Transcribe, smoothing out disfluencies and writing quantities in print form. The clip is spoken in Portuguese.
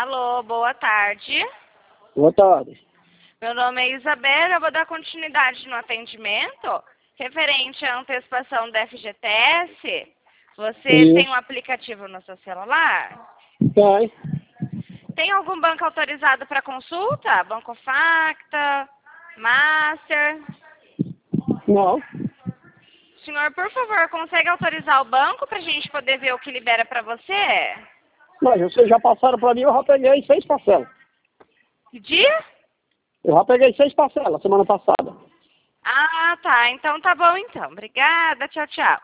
Alô, boa tarde. Boa tarde. Meu nome é Isabela, eu vou dar continuidade no atendimento referente à antecipação da FGTS. Você Isso. tem um aplicativo no seu celular? Tem. Tem algum banco autorizado para consulta? Banco Facta, Master? Não. Senhor, por favor, consegue autorizar o banco para a gente poder ver o que libera para você? Mas vocês já passaram para mim, eu já peguei 6 parcelas. Que dia? Eu já peguei 6 parcelas semana passada. Ah, tá. Então tá bom então. Obrigada. Tchau, tchau.